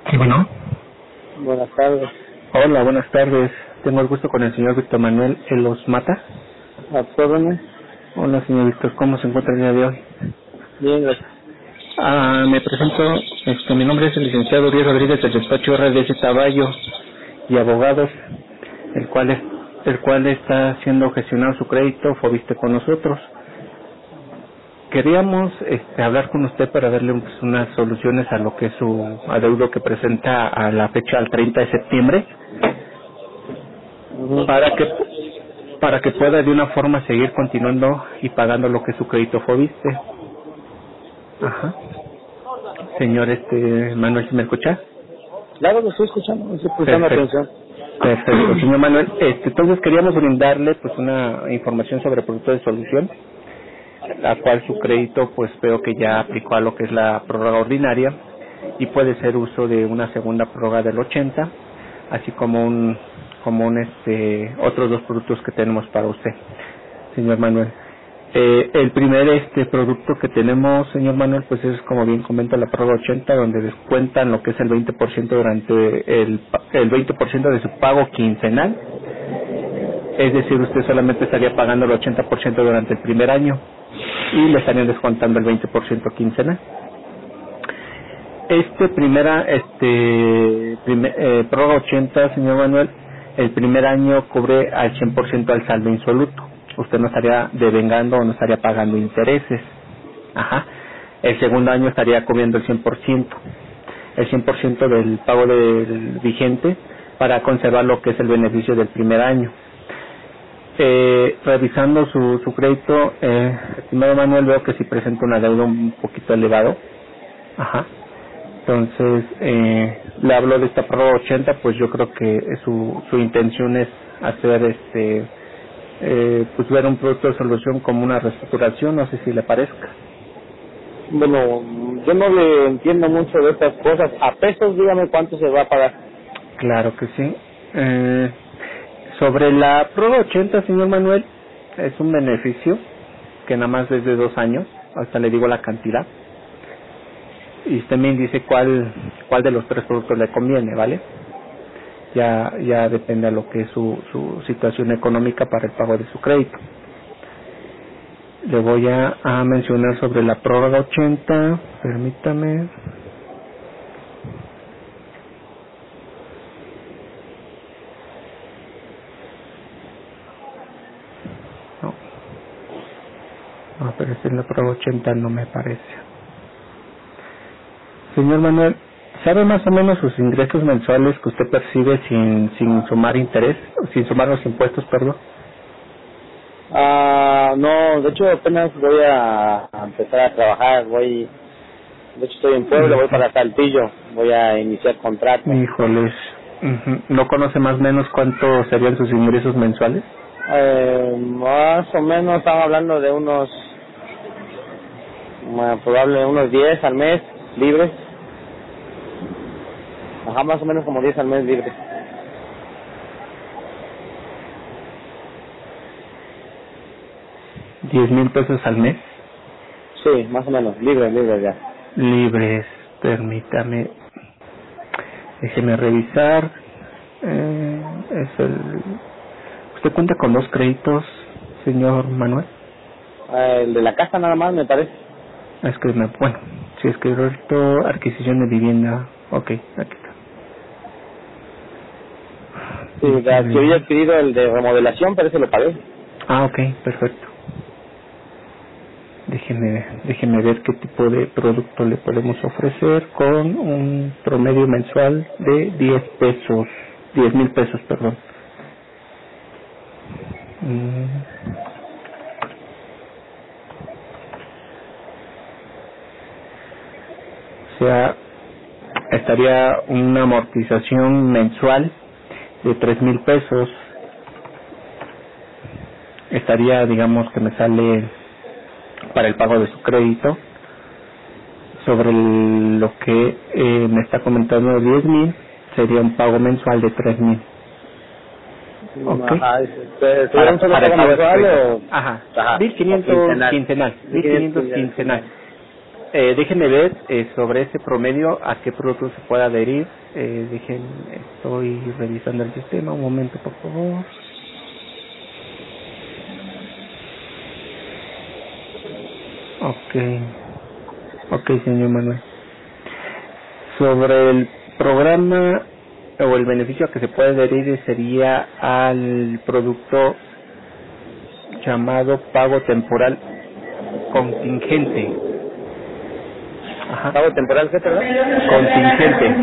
Sí, bueno. Buenas tardes. Hola, buenas tardes. Tengo el gusto con el señor Víctor Manuel Los Mata. ¿A tus órdenes? Hola, señor Víctor, ¿cómo se encuentra el día de hoy? Bien, gracias. Me presento, mi nombre es el licenciado Díaz Rodríguez del despacho RDS Taballo y Abogados, el cual está haciendo gestionar su crédito Foviste con nosotros. Queríamos hablar con usted para darle unas soluciones a lo que es su adeudo que presenta a la fecha al 30 de septiembre, Ujú. para que pueda de una forma seguir continuando y pagando lo que es su crédito Foviste. Ajá. Señor Manuel, ¿sí me escucha? Claro, lo estoy escuchando, estoy prestando Perfecto. atención. Perfecto, señor Manuel. Entonces queríamos brindarle pues una información sobre el producto de solución, la cual su crédito pues veo que ya aplicó a lo que es la prórroga ordinaria y puede ser uso de una segunda prórroga del 80, así como otros dos productos que tenemos para usted, señor Manuel. El primer producto que tenemos, señor Manuel, pues es, como bien comenta, la prórroga 80, donde descuentan lo que es el 20% durante el 20% de su pago quincenal. Es decir, usted solamente estaría pagando el 80% durante el primer año y le estarían descontando el 20% quincenal. Prórroga 80, señor Manuel, el primer año cubre al 100% al saldo insoluto. Usted no estaría devengando o no estaría pagando intereses. Ajá. El segundo año estaría cubriendo el 100%. El 100% del pago del vigente para conservar lo que es el beneficio del primer año. Revisando su crédito, estimado Manuel, veo que sí presenta una deuda un poquito elevado. Ajá. Entonces, le hablo de esta prórroga 80, pues yo creo que su intención es hacer pues ver un producto de solución como una reestructuración, no sé si le parezca. Bueno, yo no le entiendo mucho de estas cosas. A pesos, dígame cuánto se va a pagar. Claro que sí. Sobre la prórroga 80, señor Manuel, es un beneficio que nada más es de 2 años, hasta le digo la cantidad. Y usted me dice cuál de los tres productos le conviene, ¿vale? Ya depende de lo que es su situación económica para el pago de su crédito. Le voy a mencionar sobre la prórroga 80, permítame. No, pero si es la prórroga 80 no me parece. Señor Manuel, ¿sabe más o menos sus ingresos mensuales que usted percibe sin sumar interés, sin sumar los impuestos, perdón? No, de hecho apenas voy a empezar a trabajar. De hecho estoy en Puebla, voy para Saltillo. Voy a iniciar contrato. Híjoles, ¿no conoce más o menos cuánto serían sus ingresos mensuales? Más o menos estamos hablando de probable unos 10 al mes libres. Ajá, más o menos como 10 al mes libres. 10,000 pesos al mes. Sí, más o menos, libres ya. Libres, permítame, déjeme revisar. ¿Usted cuenta con 2 créditos, señor Manuel? El de la casa nada más, me parece. Bueno, si es crédito, adquisición de vivienda, ok, aquí está. Sí, yo había adquirido el de remodelación, pero ese lo pagué. Ok, perfecto. Déjeme ver qué tipo de producto le podemos ofrecer con un promedio mensual de 10,000 pesos, perdón. O sea, estaría una amortización mensual de 3,000 pesos. Estaría, digamos, que me sale para el pago de su crédito sobre lo que me está comentando de 10,000, sería un pago mensual de 3,000. Ok. Ajá, ¿sería un solo Para el pago pago de su mensual crédito. o...? Ajá. Ajá, 1,500 o quincenal. quincenal. 1,500 quincenal. Déjenme ver sobre ese promedio a qué producto se puede adherir. Estoy revisando el sistema. Un momento, por favor. Ok, señor Manuel. Sobre el programa o el beneficio a que se puede adherir sería al producto llamado pago temporal contingente. Ajá. ¿Pago temporal qué, perdón? Contingente.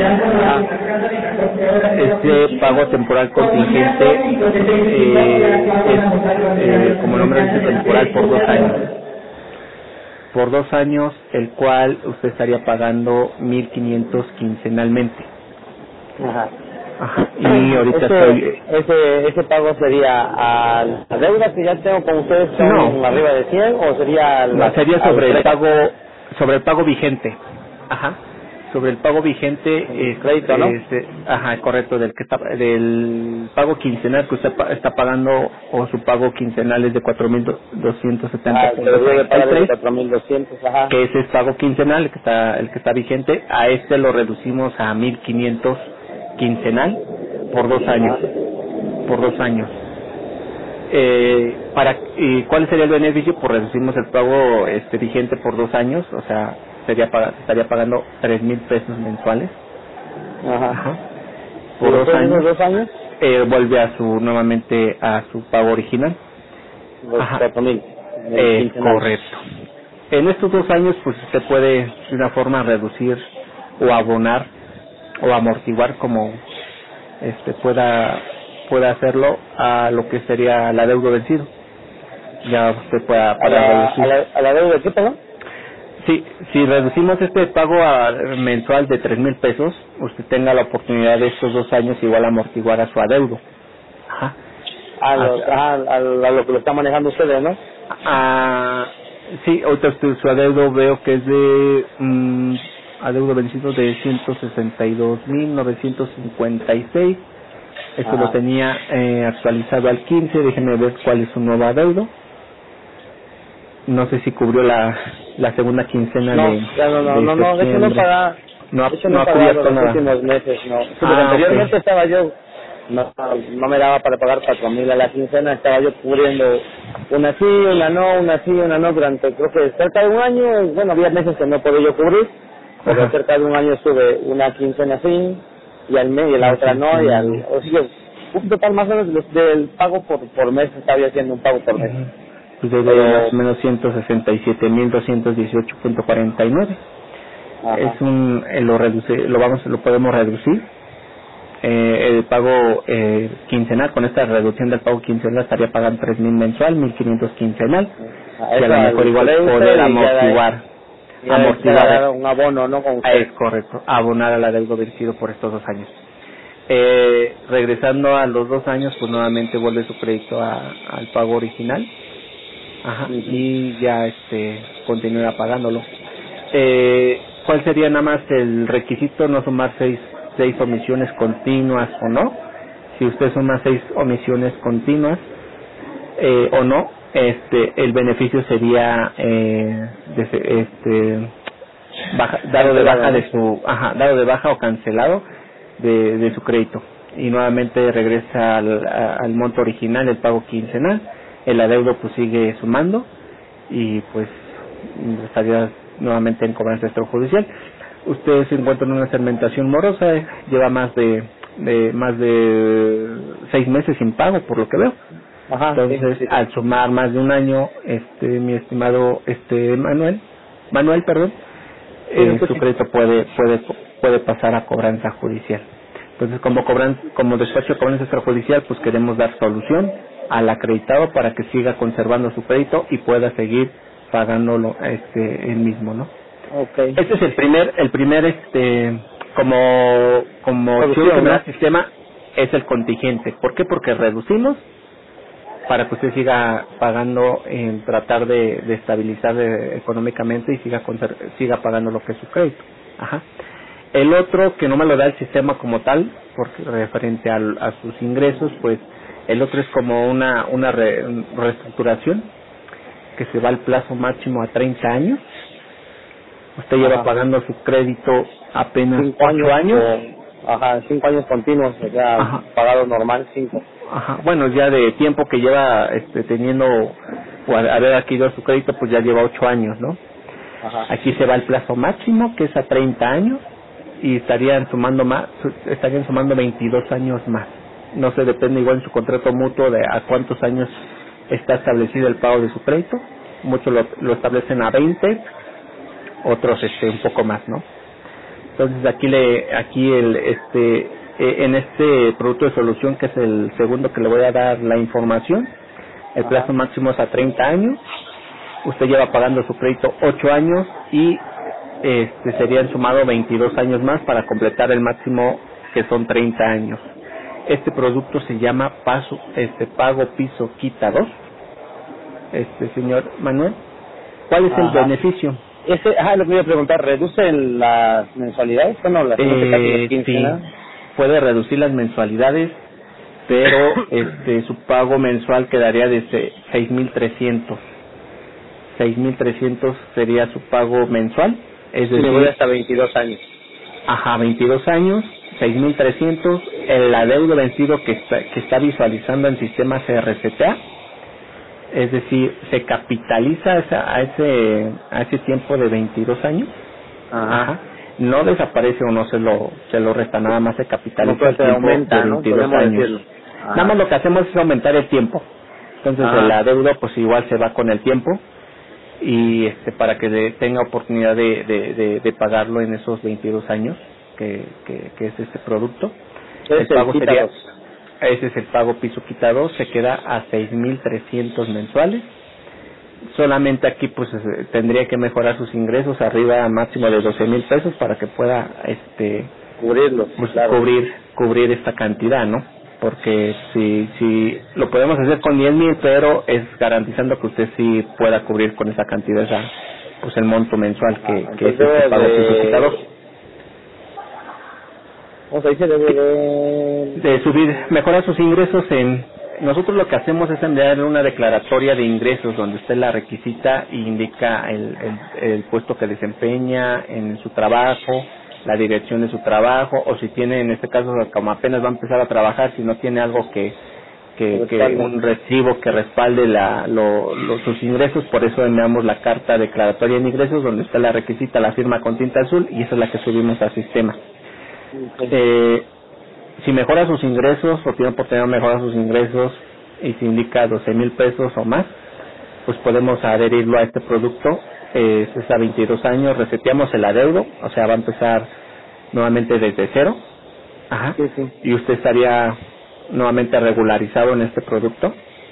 Este pago temporal contingente es, como el nombre dice, temporal por 2 años. Por 2 años, el cual usted estaría pagando 1,500 quincenalmente. Ajá. Ajá. Y ahorita ese pago sería a la deuda que ya tengo con ustedes, son arriba de 100, o sería sería sobre el pago vigente. Ajá. Sobre el pago vigente, crédito, ¿no? Ajá, correcto, del pago quincenal que usted está pagando, o su pago quincenal es de 4,270 pero debe pagar de 4,200, ajá. que ese es pago quincenal, el que está vigente. A este lo reducimos a 1,500 quincenal por 2 años. Por 2 años. ¿Cuál sería el beneficio? Pues reducimos el pago vigente por 2 años, o sea, estaría pagando 3,000 pesos mensuales. Ajá. Por 2 años. 2 años? Vuelve nuevamente a su pago original. Los 4,000. Correcto. En estos 2 años, pues usted puede de una forma reducir o abonar o amortiguar, como pueda hacerlo, a lo que sería el adeudo vencido. Ya usted pueda reducir. ¿A la deuda qué, perdón? Sí, si reducimos este pago mensual de 3,000 pesos, usted tenga la oportunidad de estos 2 años igual amortiguar a su adeudo. Ajá. A lo que lo está manejando ustedes, ¿no? Sí, ahorita su adeudo veo que es de adeudo vencido de 162,956. Esto lo tenía actualizado al 15. Déjenme ver cuál es su nuevo adeudo. No sé si cubrió la segunda quincena no, de de hecho no paga. No ha pagado los nada. últimos meses, no. Anteriormente estaba yo, no me daba para pagar 4,000 a la quincena, estaba yo cubriendo una sí, una no, durante creo que cerca de un año. Bueno, había meses que no podía yo cubrir, pero cerca de un año estuve una quincena sí, y al mes, y la otra no, o sea, un total más o menos del pago por mes, estaba haciendo un pago por mes. Pues de más o menos 167,218.49. Lo podemos reducir. El pago quincenal, con esta reducción del pago quincenal estaría pagando 3,000 mensual, 1,500 quincenal, y a lo mejor igual poder amortiguar un abono, ¿no? Es correcto, abonar al adeudo vencido por estos 2 años. Regresando a los 2 años, pues nuevamente vuelve su crédito al pago original. Ajá. Y ya continúa pagándolo. ¿Cuál sería nada más el requisito? No sumar 6 omisiones continuas o no. Si usted suma 6 omisiones continuas o no, el beneficio sería dado de baja o cancelado de su crédito, y nuevamente regresa al monto original, el pago quincenal. El adeudo pues sigue sumando y pues estaría nuevamente en cobranza extrajudicial. Usted se encuentra en una segmentación morosa, lleva más de 6 meses sin pago, por lo que veo. Entonces, al sumar más de un año, mi estimado Manuel, su crédito puede pasar a cobranza judicial. Entonces, como despacho de cobranza extrajudicial, pues queremos dar solución al acreditado para que siga conservando su crédito y pueda seguir pagándolo él mismo, ¿no? Okay. Este es el primer como sistema, es el contingente. ¿Por qué? Porque reducimos para que usted siga pagando, en tratar de estabilizar económicamente y siga pagando lo que es su crédito. Ajá. El otro, que no me lo da el sistema como tal, porque referente a sus ingresos, pues el otro es como una reestructuración que se va al plazo máximo a 30 años. Usted lleva pagando su crédito apenas 8 años. 5 años continuos, o sea, pagado normal, 5. Bueno, ya de tiempo que lleva teniendo o haber adquirido su crédito, pues ya lleva 8 años, ¿no? Aquí se va el plazo máximo, que es a 30 años, y estarían sumando 22 años más. No se depende igual en su contrato mutuo de a cuántos años está establecido el pago de su crédito. Muchos lo establecen a 20, otros un poco más, ¿no? Entonces en este producto de solución, que es el segundo que le voy a dar la información, el plazo máximo es a 30 años. Usted lleva pagando su crédito 8 años y serían sumado 22 años más para completar el máximo, que son 30 años. Este producto se llama Pago Piso Quita 2. Señor Manuel, ¿cuál es el beneficio? Lo que voy a preguntar, ¿reducen las mensualidades o no? Sí, puede reducir las mensualidades, pero su pago mensual quedaría de 6,300. 6,300 sería su pago mensual. Es decir, voy hasta 22 años. 22 años, 6,300. El adeudo vencido que está visualizando en sistema se resetea. Es decir, se capitaliza a ese tiempo de 22 años. No desaparece o no se lo resta, nada más se capitaliza el tiempo aumenta, de 22 años. Nada más lo que hacemos es aumentar el tiempo. Entonces el adeudo pues igual se va con el tiempo, y para que tenga oportunidad de pagarlo en esos 22 años que es este producto. El pago sería, ese es el pago piso quitado, se queda a 6,300 mensuales. Solamente aquí pues tendría que mejorar sus ingresos arriba máximo de 12,000 pesos para que pueda cubrirlos, pues, cubrir esta cantidad, ¿no? Porque si lo podemos hacer con 10,000, pero es garantizando que usted sí pueda cubrir con esa cantidad pues el monto mensual que es este pago piso quitado. ¿Cómo se dice? De subir, mejorar sus ingresos. Nosotros lo que hacemos es enviar una declaratoria de ingresos donde usted la requisita y indica el puesto que desempeña en su trabajo, la dirección de su trabajo, o si tiene, en este caso, como apenas va a empezar a trabajar, si no tiene algo que un recibo que respalde sus ingresos. Por eso enviamos la carta declaratoria de ingresos donde usted la requisita, la firma con tinta azul, y esa es la que subimos al sistema. Si mejora sus ingresos o tiene oportunidad de mejorar sus ingresos y se indica 12,000 pesos o más, pues podemos adherirlo a este producto. Es a 22 años, reseteamos el adeudo, o sea, va a empezar nuevamente desde cero. Y usted estaría nuevamente regularizado en este producto.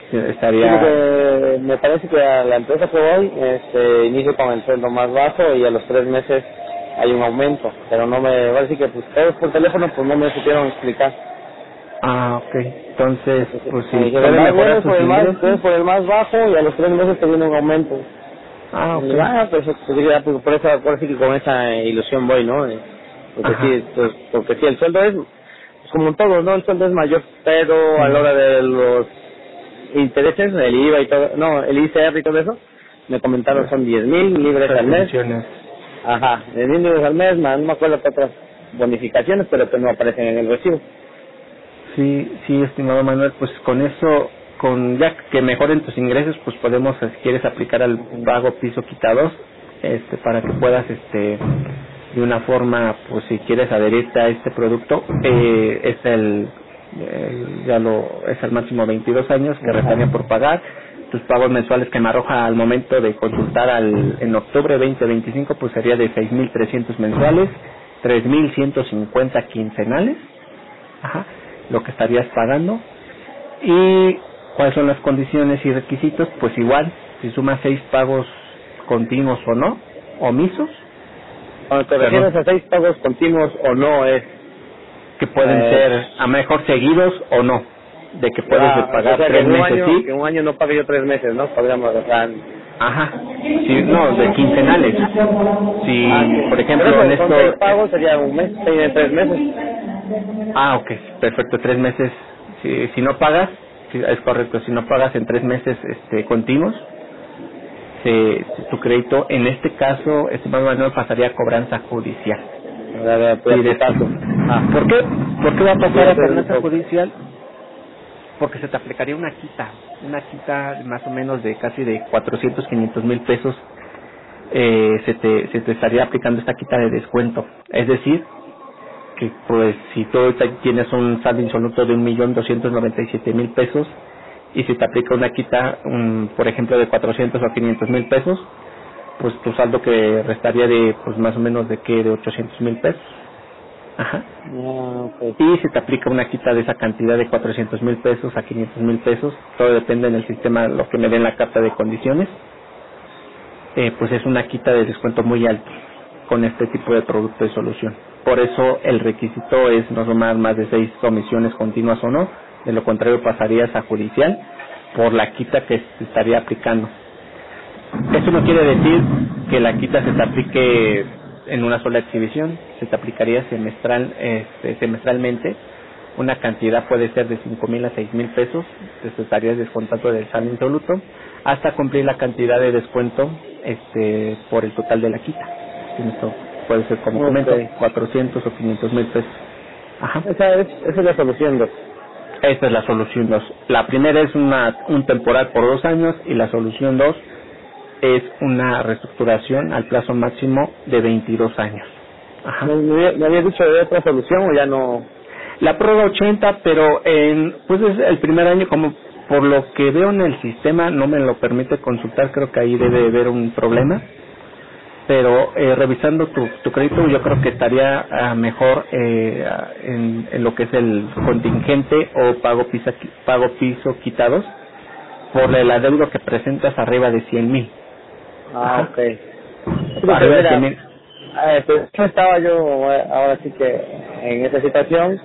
Me parece que a la empresa que voy inicio con el sueldo más bajo y a los 3 meses hay un aumento, pero no me va a decir que pues todos por teléfono pues no me supieron explicar. Ok. Entonces, pues si por el más bajo y a los 3 meses te viene un aumento. Pues por eso sí que con esa ilusión voy, ¿no? Porque sí, el sueldo es pues como todo, ¿no? El sueldo es mayor, pero a la hora de los intereses, el IVA y todo, no, el ICR y todo eso, me comentaron son 10,000 libres al mes. 10,000 libres al mes, no me acuerdo qué otras bonificaciones, pero que no aparecen en el recibo. Sí, estimado Manuel, pues con eso, ya que mejoren tus ingresos, pues podemos, si quieres, aplicar al pago piso quitados, para que puedas, de una forma, pues si quieres adherirte a este producto, es el máximo 22 años que restarían por pagar. Tus pagos mensuales que me arroja al momento de consultar en octubre 2025, pues sería de 6,300 mensuales, 3,150 quincenales, lo que estarías pagando. Y cuáles son las condiciones y requisitos, pues igual, si sumas 6 pagos continuos o no, omisos. Cuando te refieres a 6 pagos continuos o no, es que pueden ser a mejor seguidos o no, de que puedes pagar 3 meses, sí. Que un año no pague yo 3 meses, ¿no? Podríamos dejar. Sí, no, de quincenales. Si, por ejemplo, en esto... el pago sería un mes, 3 meses. Ok, perfecto, 3 meses. Si no pagas, es correcto, si no pagas en 3 meses continuos, tu crédito. En este caso, estimado Manuel, pasaría a cobranza judicial. ¿Por qué? ¿Por qué va a pasar a cobranza judicial? Porque se te aplicaría una quita más o menos de casi de 400-500 mil pesos. Se te estaría aplicando esta quita de descuento. Es decir, que pues si tú tienes un saldo insoluto de 1.297.000 pesos y si te aplica una quita, por ejemplo, de 400 o 500 mil pesos, pues tu saldo que restaría de pues más o menos de 800.000 pesos. Ajá. Okay. Y si te aplica una quita de esa cantidad de 400.000 pesos a 500.000 pesos, todo depende en el sistema, lo que me den la carta de condiciones, pues es una quita de descuento muy alto con este tipo de producto de solución. Por eso el requisito es no tomar más de 6 comisiones continuas o no, de lo contrario pasarías a judicial por la quita que se estaría aplicando. Eso no quiere decir que la quita se te aplique en una sola exhibición, se te aplicaría semestralmente. Una cantidad puede ser de 5,000 a 6,000 pesos, te estarías descontando del saldo insoluto hasta cumplir la cantidad de descuento por el total de la quita. Esto puede ser, como comento, 400 o 500 mil pesos. Ajá. Esa es la solución 2. Esta es la solución 2. La primera es un temporal por 2 años y la solución 2 es una reestructuración al plazo máximo de 22 años. Ajá. ¿Me había dicho de otra solución o ya no? La prórroga 80, pero pues es el primer año, como por lo que veo en el sistema no me lo permite consultar, creo que ahí debe haber un problema. Pero revisando tu crédito, yo creo que estaría mejor en lo que es el contingente o pago piso quitados por el adeudo que presentas arriba de 100,000. Ah, ok. Arriba de 100,000. Estaba yo ahora sí que en esa situación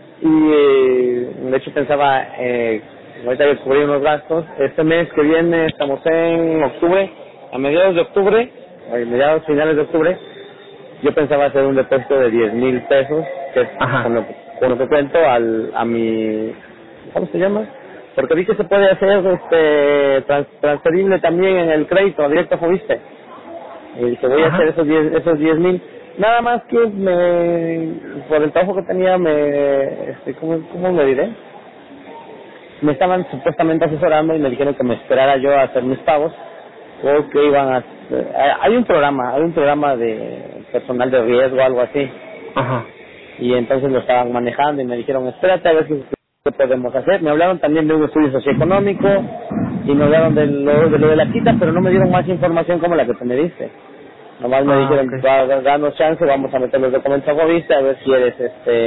y de hecho pensaba, ahorita que cubrí unos gastos, este mes que viene estamos en octubre, a mediados de octubre, finales de octubre, yo pensaba hacer un depósito de 10,000 pesos, que es con lo que cuento a mi, ¿cómo se llama? Porque vi que se puede hacer transferible también en el crédito directo, ¿viste? Y dije, voy a hacer esos 10,000. Nada más que por el trabajo que tenía, ¿cómo me diré? Me estaban supuestamente asesorando y me dijeron que me esperara yo a hacer mis pagos, porque iban a hay un programa de personal de riesgo, algo así. Ajá. Y entonces lo estaban manejando y me dijeron, espérate a ver qué podemos hacer. Me hablaron también de un estudio socioeconómico y me hablaron de lo de la quita, pero no me dieron más información como la que tú me diste. Nomás me dijeron, danos chance, vamos a meter los documentos a Govista, a ver si eres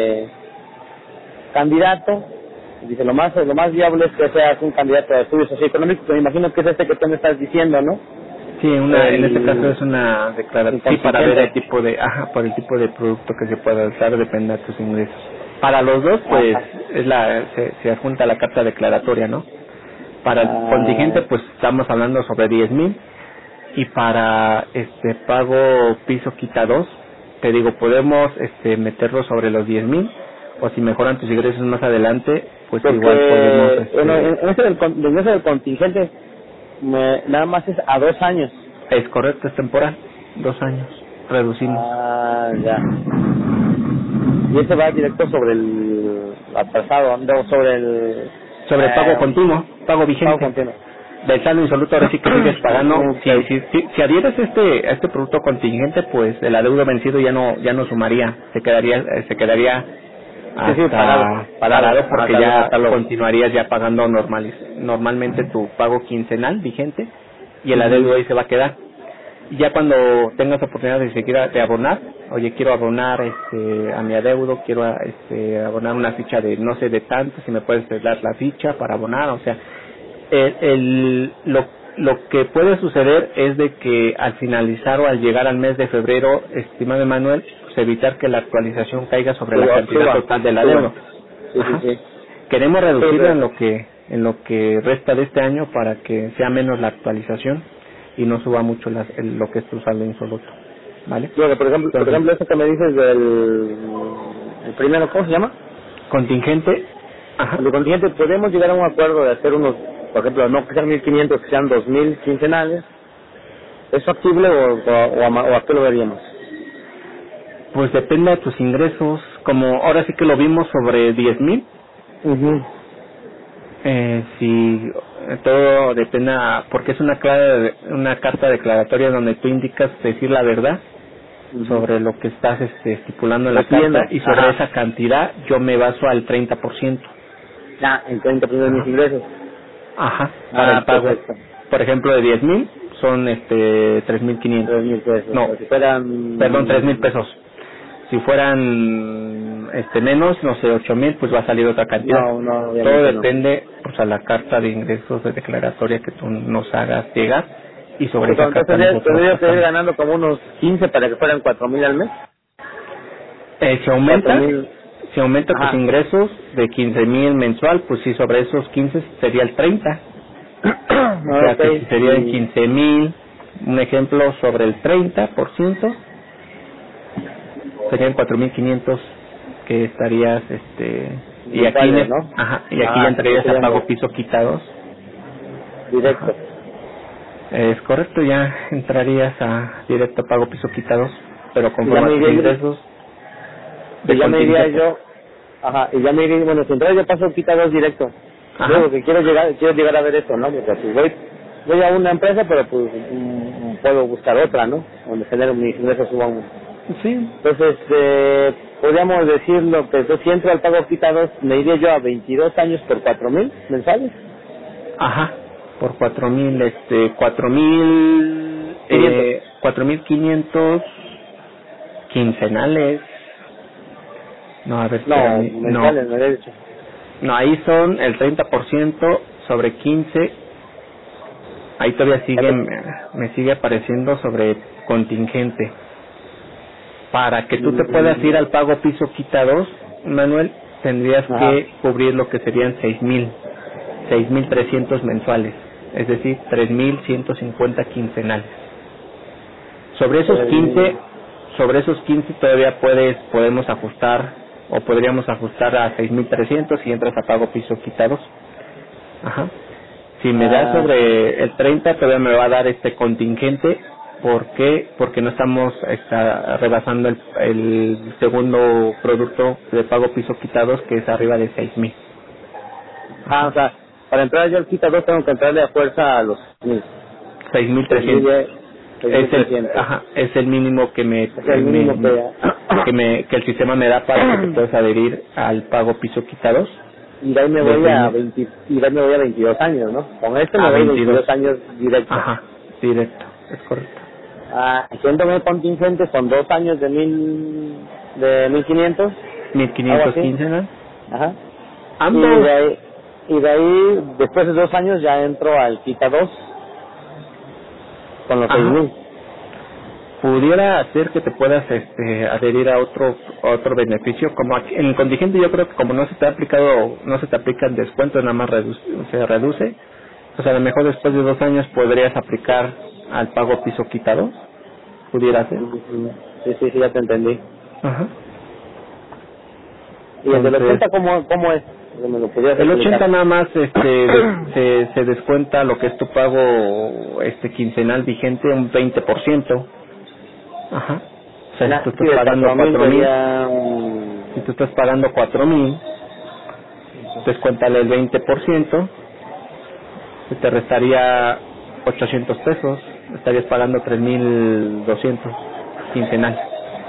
candidato. Dice, lo más viable es que seas un candidato de estudios socioeconómicos, que me imagino que es que tú me estás diciendo, ¿no? Sí, en este caso es una declaración, sí, para ver el tipo de, por el tipo de producto que se pueda usar, depende de tus ingresos. Para los dos, pues, se adjunta la carta declaratoria, ¿no? Para el contingente, pues, estamos hablando sobre 10,000, y para pago piso quita 2, te digo, podemos meterlo sobre los 10,000, o si mejoran tus ingresos más adelante, pues porque igual podemos... Bueno, en ese del contingente, nada más es a 2 años. Es correcto, es temporal, 2 años, reducimos. Ya. Y ese va directo sobre el atrasado, sobre el pago continuo, pago vigente. Pago continuo. Del saldo insoluto, ahora sí que sigues pagando. Si adhieres a este producto contingente, pues el adeudo vencido ya no sumaría, se quedaría parado porque ya continuarías ya pagando normalmente tu pago quincenal vigente y el adeudo ahí se va a quedar. Y ya cuando tengas oportunidad de seguir de abonar, oye, quiero abonar a mi adeudo, quiero abonar una ficha de no sé de tanto, si me puedes dar la ficha para abonar, o sea, lo que puede suceder es de que al finalizar o al llegar al mes de febrero, estimado Manuel, pues evitar que la actualización caiga sobre la cantidad total del adeudo. Sí. Queremos reducirlo en lo que resta de este año para que sea menos la actualización y no suba mucho lo que es tu saldo insoluto, ¿vale? Bueno, por ejemplo, eso que me dices del el primero, ¿cómo se llama? Contingente. El contingente, podemos llegar a un acuerdo de hacer unos, por ejemplo, no que sean 1,500, que sean 2,000 quincenales, ¿Es factible o a qué lo veríamos? Pues depende de tus ingresos, como ahora sí que lo vimos sobre 10,000. Uh-huh. Si todo depende, porque es una carta declaratoria donde tú indicas decir la verdad sobre lo que estás estipulando en la carta, y sobre esa cantidad yo me baso al 30%. El 30% de mis ingresos. Ajá, para el pago. Perfecto. Por ejemplo, de 10,000 son 3,500. 3,000 pesos. No, si fueran... perdón, 3,000 pesos. Si fueran menos, no sé, 8,000, pues va a salir otra cantidad. No, todo depende, pues, a la carta de ingresos de declaratoria que tú nos hagas llegar, y sobre esa carta tendría que ir ganando como unos 15 para que fueran 4,000 al mes. Si aumenta tus ingresos de 15,000 mensual, pues sí, sobre esos 15 sería el 30. O sea, que si serían 15,000, un ejemplo, sobre el 30%, serían 4,500 que estarías, y aquí, ¿no? Y aquí ya entrarías a pago piso quitados. Directo. Ajá. Es correcto, ya entrarías a directo a pago piso quitados, pero conforme a tus ingresos. Y ya me iría yo, y ya me iría, bueno, si entonces yo paso quitados directo. Yo lo que quiero llegar a ver eso, ¿no? Porque pues voy a una empresa, pero pues puedo buscar otra, ¿no? Donde genero mis ingresos suban. Sí. Entonces, podríamos decir lo que si entro al pago quitados, me iría yo a 22 años por 4,000 mensuales. Ajá, por 4,000, 4,500 quincenales. No, a ver, mensuales, me había dicho. No, ahí son el 30% sobre 15. Ahí todavía me sigue apareciendo sobre contingente. Para que tú te puedas ir al pago piso quitados, Manuel, tendrías que cubrir lo que serían 6,300 mensuales, es decir, 3,150 quincenales. Sobre esos 15 todavía podemos ajustar, o podríamos ajustar a 6,300 si entras a pago piso quitados. Ajá. Si me das sobre el 30, todavía me va a dar este contingente. ¿Por qué? Porque no estamos rebasando el segundo producto de pago piso quitados, que es arriba de 6,000. O sea, para entrar yo al quitados tengo que entrarle a fuerza a los 6,300. Es el mínimo que que el sistema me da para que te puedas adherir al pago piso quitados. Y de ahí me voy a 22 años, ¿no? Con este me voy 22 años directo. Ajá, directo, es correcto. Haciéndome contingente son 2 años de 1,500. 1,500 quincenal. Ajá. Ambos. Y de ahí, después de 2 años ya entro al quitados con los 6,000. Pudiera hacer que te puedas adherir a otro beneficio, como aquí, en el contingente. Yo creo que como no se te ha aplican descuentos, nada más se reduce. O sea, a lo mejor después de 2 años podrías aplicar al pago piso quitado. ¿Pudiera ser? Sí, ya te entendí. Ajá. ¿Y el del 80 cómo es? El 80 nada más se descuenta lo que es tu pago quincenal vigente, un 20%. Ajá. O sea, si tú estás pagando 4,000, si tú estás pagando 4,000, descuéntale el 20%, se te restaría 800 pesos, estarías pagando 3,200 quincenal.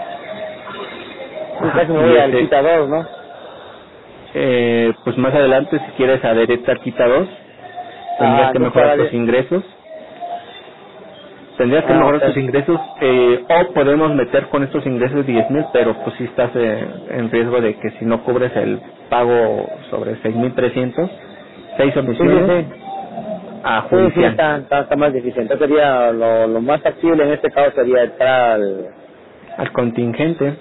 Casi me voy al quitados, ¿no? Pues más adelante, si quieres adherirte al quitados, tendrías que mejorar tus ingresos. Tus ingresos, o podemos meter con estos ingresos 10,000, pero pues si estás en riesgo de que si no cubres el pago sobre 6,300, 6 omisiones, a judicial. Sí, está más difícil. Entonces sería lo más factible en este caso sería entrar al contingente.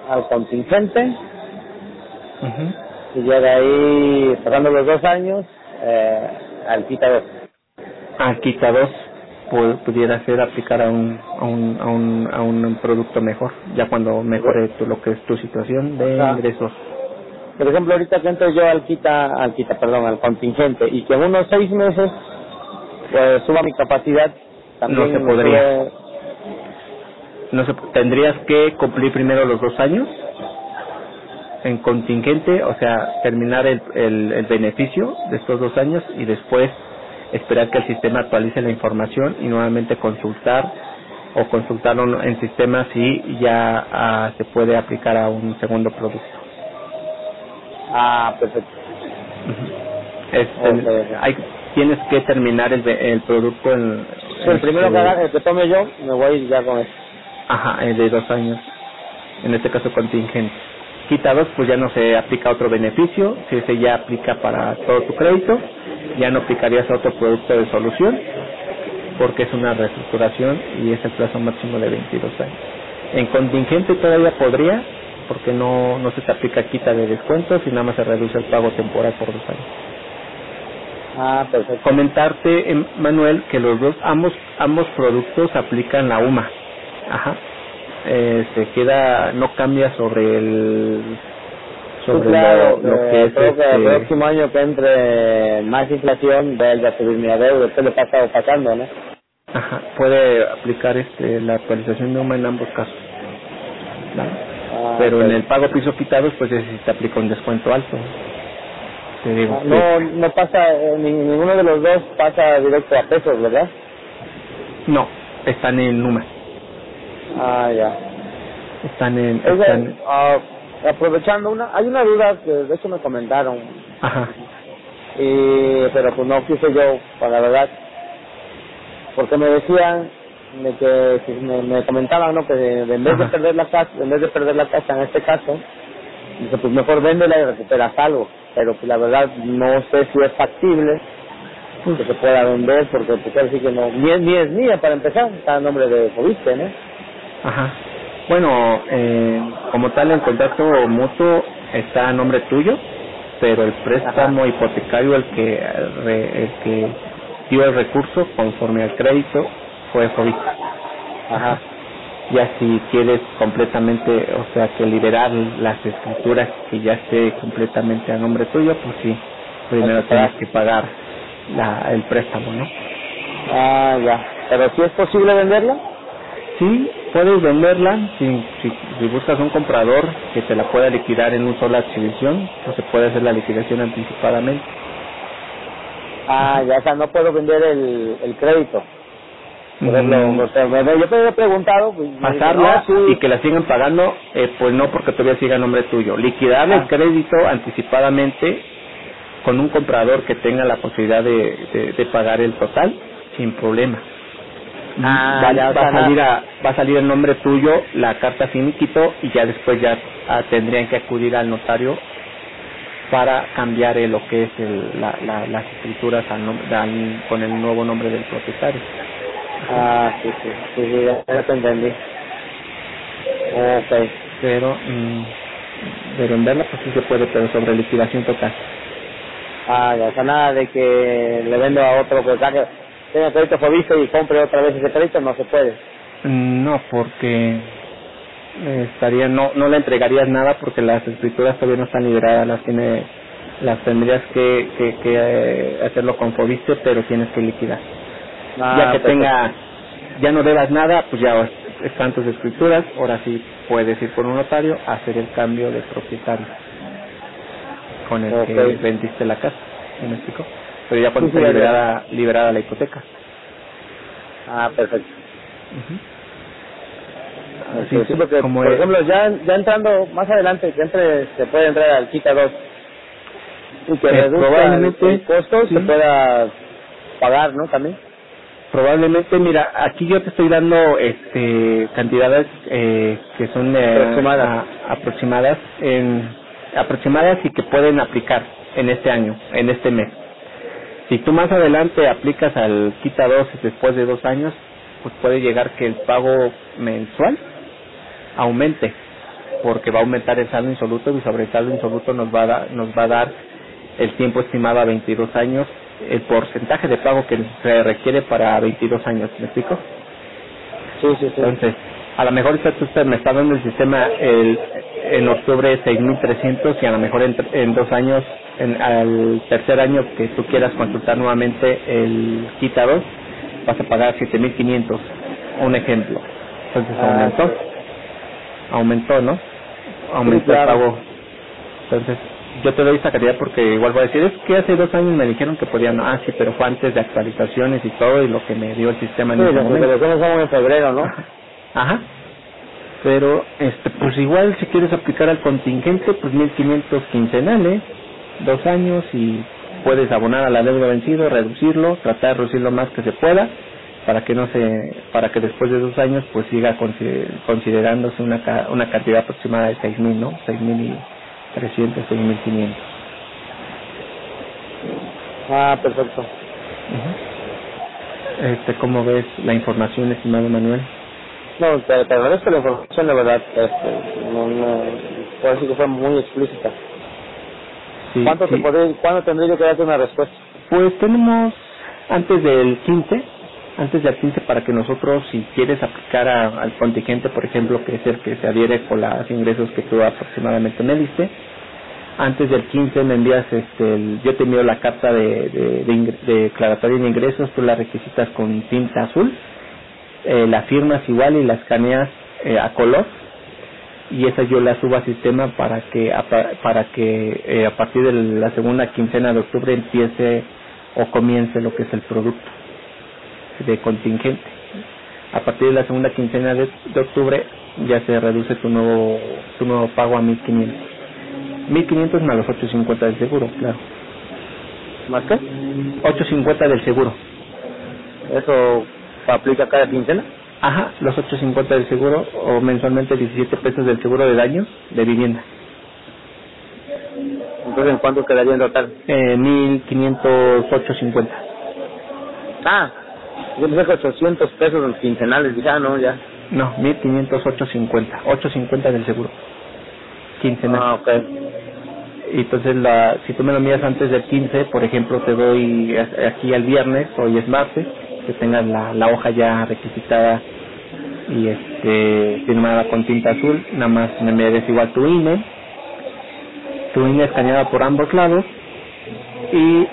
Y ya de ahí, pasando los 2 años, al quitados. Al quitados pudiera ser aplicar a un producto mejor, ya cuando mejore lo que es tu situación de ingresos. Por ejemplo, ahorita que entro yo al contingente, y que en unos 6 meses pues suba mi capacidad, también no se podría. Tendrías que cumplir primero los 2 años en contingente, o sea, terminar el beneficio de estos 2 años y después esperar que el sistema actualice la información y nuevamente consultarlo en sistema si ya se puede aplicar a un segundo producto. Perfecto. Tienes que terminar el producto el primero que tome yo, me voy a ir ya con eso. El de 2 años, en este caso contingente. Quitados, pues ya no se aplica otro beneficio, si ese ya aplica para todo tu crédito, ya no aplicarías a otro producto de solución, porque es una reestructuración y es el plazo máximo de 22 años. En contingente todavía podría, porque no se te aplica quita de descuentos y nada más se reduce el pago temporal por 2 años. Perfecto. Comentarte, Manuel, que ambos productos aplican la UMA. No cambia sobre lo que es creo que el próximo año que entre más inflación vuelve a subir mi deuda. Esto le está pasando, ¿no? Puede aplicar la actualización de UMA en ambos casos, ¿no? Pero en el pago piso quitados, pues si te aplica un descuento alto. Te digo, no pasa, ninguno de los dos pasa directo a pesos, ¿verdad? No, están en UMA. Ya. Están aprovechando hay una duda que de hecho me comentaron. Pero pues no quise yo, la verdad, porque me decían de que me comentaban, ¿no? Que en vez de perder la casa, en este caso, dice, pues mejor véndela y recuperas algo. Pero pues la verdad no sé si es factible que se pueda vender, porque pues quiero decir que no, ni es mía para empezar, está a nombre de Fobiste, ¿no? Bueno, como tal el contrato mutuo está a nombre tuyo, pero el préstamo hipotecario, el que dio el recurso conforme al crédito fue Fobiste. Ya si quieres completamente, o sea, que liberar las escrituras que ya esté completamente a nombre tuyo, pues sí, primero tienes que pagar el préstamo, ¿no? Ya. ¿Pero si es posible venderla? Sí, puedes venderla si buscas un comprador que te la pueda liquidar en una sola exhibición, o se puede hacer la liquidación anticipadamente. Ya, o sea, no puedo vender el crédito. Por ejemplo, yo te había preguntado, pues, pasarla y que la sigan pagando, pues no, porque todavía siga a nombre tuyo. Liquidar el crédito anticipadamente con un comprador que tenga la posibilidad de pagar el total sin problema. Va a salir el nombre tuyo la carta finiquito y ya después ya tendrían que acudir al notario para cambiar lo que es las escrituras con el nuevo nombre del propietario. Sí, ya te entendí. Pero venderla pues sí se puede, pero sobre liquidación total. Ya, o sea, nada de que le vendo a otro que tenga crédito Fobiste y compre otra vez ese crédito, no se puede. No, porque no le entregarías nada porque las escrituras todavía no están liberadas, las tendrías que hacerlo con Fobiste, pero tienes que liquidar. Ya que ya no debas nada, pues ya están tus escrituras, ahora sí puedes ir por un notario a hacer el cambio de propietario con el que vendiste la casa, ¿me explico? Pero ya cuando está liberada la hipoteca. Perfecto. Así porque, por ejemplo, ya entrando más adelante, siempre se puede entrar al quita 2 y que reduzca el costo, se pueda pagar, ¿no? También. Probablemente, mira, aquí yo te estoy dando cantidades que son aproximadas y que pueden aplicar en este año, en este mes. Si tú más adelante aplicas al quita 2 después de 2 años, pues puede llegar que el pago mensual aumente, porque va a aumentar el saldo insoluto y sobre el saldo insoluto nos va a dar el tiempo estimado a 22 años, el porcentaje de pago que se requiere para 22 años, ¿me explico? Sí. Entonces, a lo mejor usted me está dando el sistema en octubre 6,300 y a lo mejor en 2 años, al tercer año que tú quieras consultar nuevamente el quita 2, vas a pagar 7,500, un ejemplo. Entonces aumentó, ¿no? Aumentó el pago. Entonces yo te doy esta cantidad porque igual voy a decir, es que hace 2 años me dijeron que podían, sí, pero fue antes de actualizaciones y todo, y lo que me dio el sistema en ese momento. Sí, los somos en febrero, ¿no? Ajá. Pero, pues igual si quieres aplicar al contingente, pues 1,500 quincenales, 2 años, y puedes abonar a la deuda vencido, reducirlo, tratar de reducir lo más que se pueda, para que para que después de 2 años pues siga considerándose una cantidad aproximada de 6,000, ¿no? 6,300, 6,500. Perfecto. ¿Cómo ves la información, estimado Manuel? No, te agradezco la información, de verdad. Puedo decir que fue muy explícita. Sí, ¿Cuándo tendré yo que darte una respuesta? Pues tenemos antes del 15 para que nosotros, si quieres aplicar al contingente, por ejemplo, que es el que se adhiere con los ingresos que tú aproximadamente me diste, antes del 15 me envías, yo te envío la carta de declaratoria de ingresos, tú la requisitas con tinta azul, la firmas igual y la escaneas a color, y esa yo la subo al sistema para que a partir de la segunda quincena de octubre empiece o comience lo que es el producto de contingente. A partir de la segunda quincena de octubre ya se reduce tu nuevo pago a 1,500. 1,500 más los 850 del seguro, claro. ¿Más qué? 850 del seguro. ¿Eso aplica cada quincena? Ajá, los 850 del seguro, o mensualmente 17 pesos del seguro de daños de vivienda. Entonces, ¿en cuánto quedaría en total? 1,508.50. Yo pensé que 800 pesos quincenales, ya no, ya. No, 1,508.50, 850 del seguro quincenal. Ok. Y entonces si tú me lo envías antes del 15, por ejemplo, te doy aquí al viernes, hoy es martes, que tengas la hoja ya requisitada y firmada con tinta azul. Nada más me envíes igual tu INE escaneada por ambos lados, y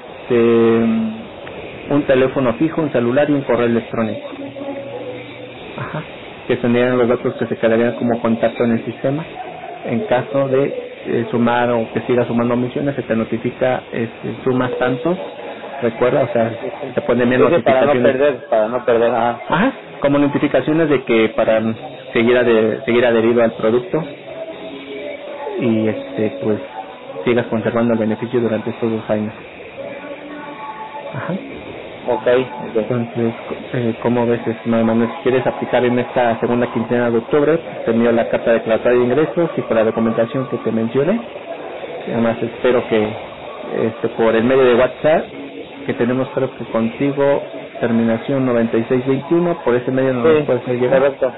un teléfono fijo, un celular y un correo electrónico. Ajá. Que tendrían los datos que se quedarían como contacto en el sistema. En caso de sumar o que siga sumando misiones, se te notifica sumas tanto. Recuerda, o sea, te pone menos notificaciones. Para no perder. Ajá. Como notificaciones de que para seguir adherido al producto y pues sigas conservando el beneficio durante estos 2 años. Ajá. Ok. Entonces, ¿cómo ves, estimado Manuel? Si quieres aplicar en esta segunda quincena de octubre, pues, te envío la carta de declaratoria de ingresos y con la documentación que te mencioné. Y además espero que por el medio de WhatsApp, que tenemos creo que contigo, terminación 9621, por ese medio no nos puedes llegar. Correcto.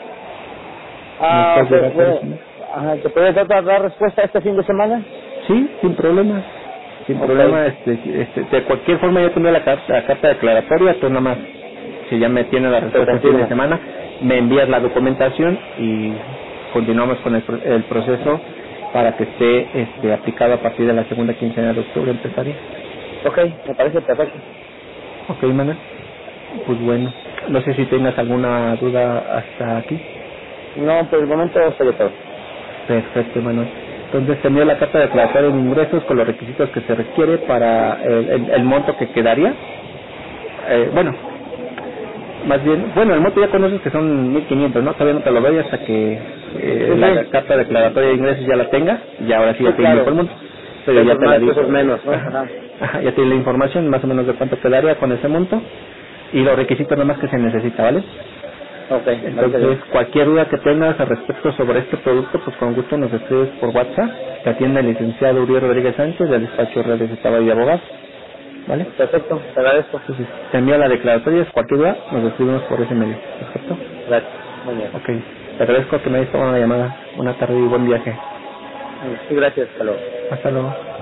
¿Te puedes dar respuesta este fin de semana? Sí, sin problema. Sin problema, de cualquier forma yo tengo la carta declaratoria, tú nada más, si ya me tiene la respuesta el fin de semana, me envías la documentación y continuamos con el proceso para que esté aplicado a partir de la segunda quincena de octubre, empezaría. Ok, me parece perfecto. Ok, Manuel. Pues bueno, no sé si tengas alguna duda hasta aquí. No, por el momento sería todo. Perfecto, Manuel. Entonces te envío la carta de declaratoria de ingresos con los requisitos que se requiere para el monto que quedaría. El monto ya conoces que son 1,500, ¿no? Todavía no te lo doy hasta que la carta de declaratoria de ingresos ya la tengas, y ahora sí ya te indico el monto. Pero ya te la digo. Menos, ¿no? Ajá, ya tiene la información más o menos de cuánto quedaría con ese monto y los requisitos nomás que se necesita, ¿vale? Okay, entonces cualquier duda que tengas al respecto sobre este producto, pues con gusto nos escribes por WhatsApp. Te atiende el licenciado Uriel Rodríguez Sánchez del despacho Redes de Tabay y Abogados, ¿vale? Perfecto, te agradezco. Entonces te envío la declaratoria, cualquier duda nos escribimos por ese medio, ¿perfecto? Gracias, muy bien. Ok, te agradezco que me hayas tomado la llamada. Buena tarde y buen viaje. Sí, gracias, hasta luego. Hasta luego.